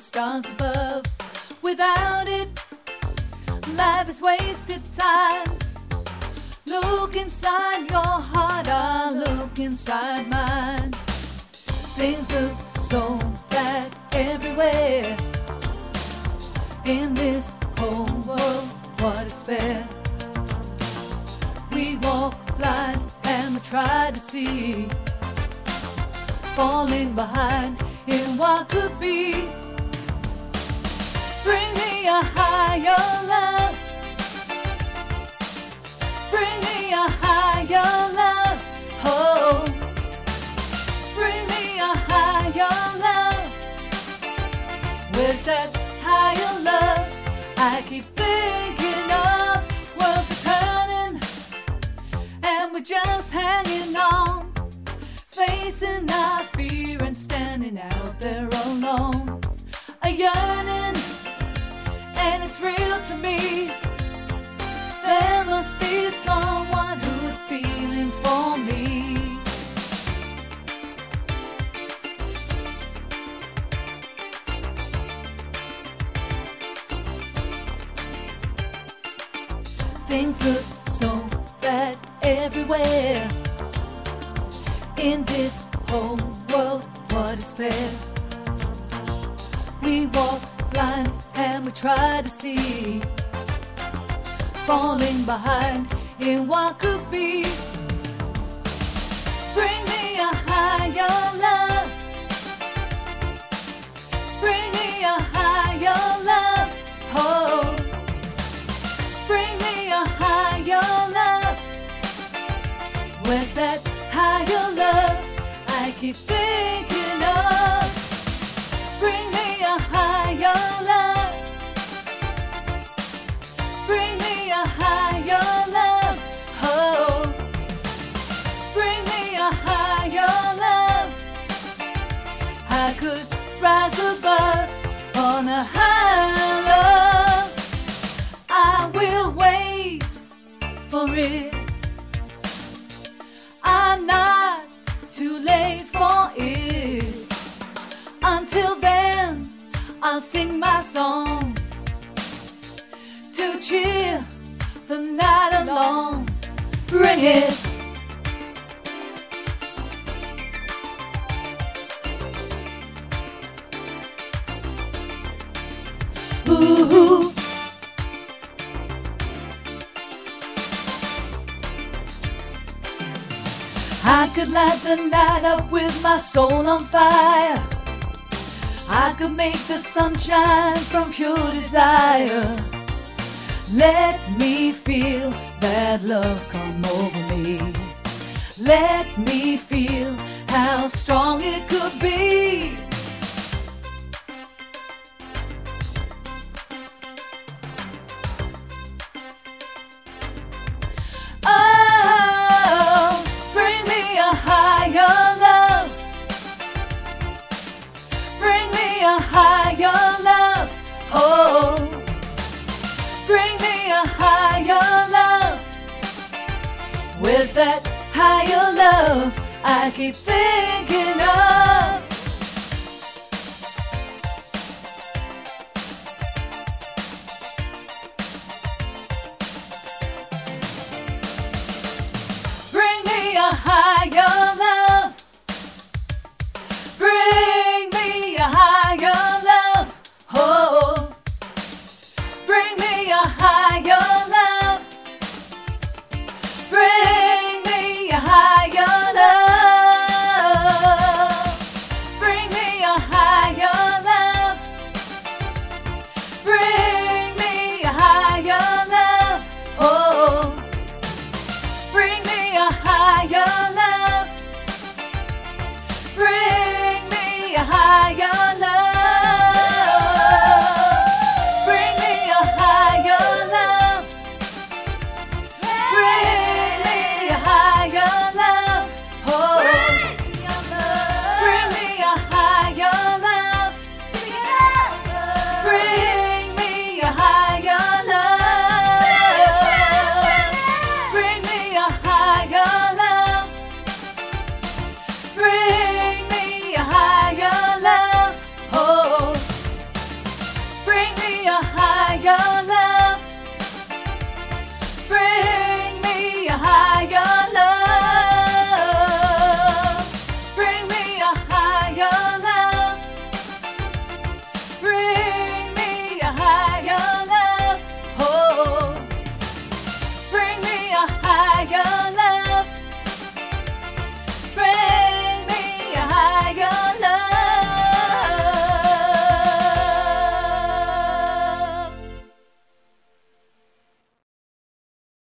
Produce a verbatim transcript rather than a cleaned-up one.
stars above. Without it, life is wasted time. Look inside your heart, I look inside mine. Things look so bad everywhere. In this whole world, what is fair? We walk blind and we try to see, falling behind in what could be. Bring me a higher love. Bring me a higher love. Oh, bring me a higher love. Where's that higher love I keep thinking of? Worlds are turning and we're just hanging on, facing our fear and standing out there alone. A yearning, and it's real to me. There must be someone who is feeling for me. Things look so bad everywhere. In this whole world, what is fair? We walk blind and we try to see, falling behind in what could be. Bring me a higher love. Bring me a higher love. Oh, bring me a higher love. Where's that higher love I keep thinking of? Bring me a higher love. Bring me a higher love. Oh, bring me a higher love. I could rise above on a higher love. I will wait for it. I'm not too late for it. Until then, I'll sing my song to cheer the night along. Bring it. Ooh. I could light the night up with my soul on fire. I could make the sunshine from pure desire. Let me feel that love come over me. Let me feel how strong it could be. Oh, bring me a higher love. Bring me a higher love. Oh, bring me a higher love. Where's that higher love I keep thinking of?